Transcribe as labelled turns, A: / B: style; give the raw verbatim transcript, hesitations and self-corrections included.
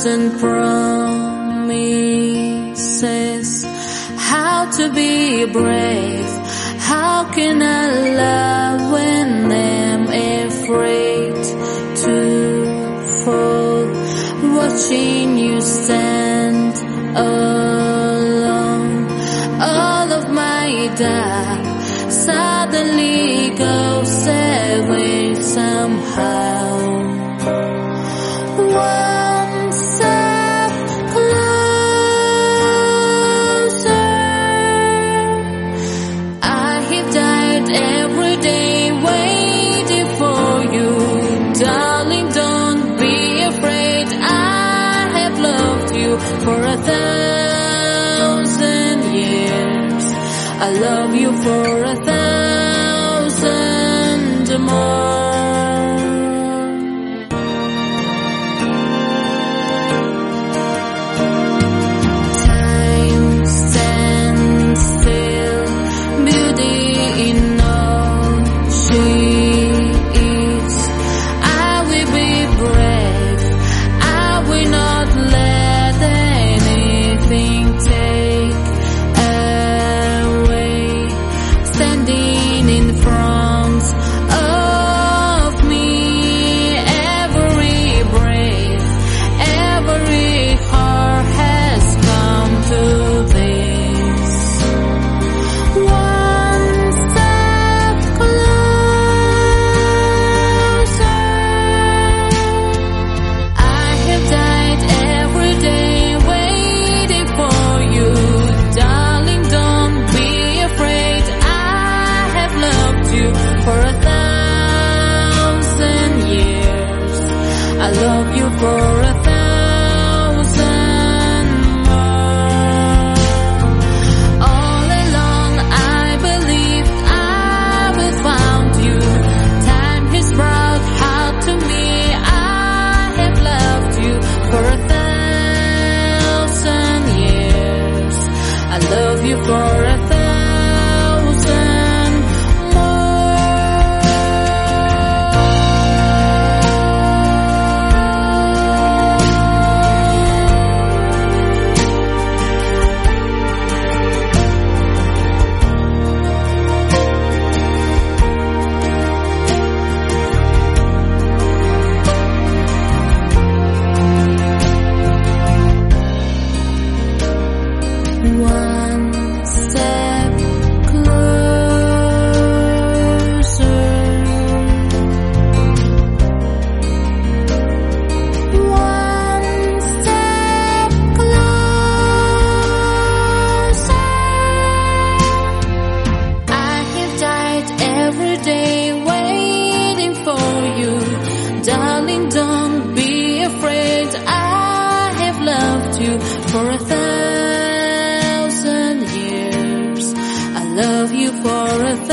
A: thousand promises. How to be brave? How can I love when I'm afraid to fall? Watching you stand alone, all of my doubt suddenly goes away somehow. One step closer. I have died every day waiting for you, darling. Don't be afraid. I have loved you for a thousand years. I love you for a thousand more. For a thousand years, I love you for a thousand more. All along I believed I would find you. Time has brought heart to me. I have loved you for a thousand years. I love you for a thousand. One step closer. One step closer. I have died every day waiting for you, darling. Don't be afraid. I have loved you for a thousand. Love you for a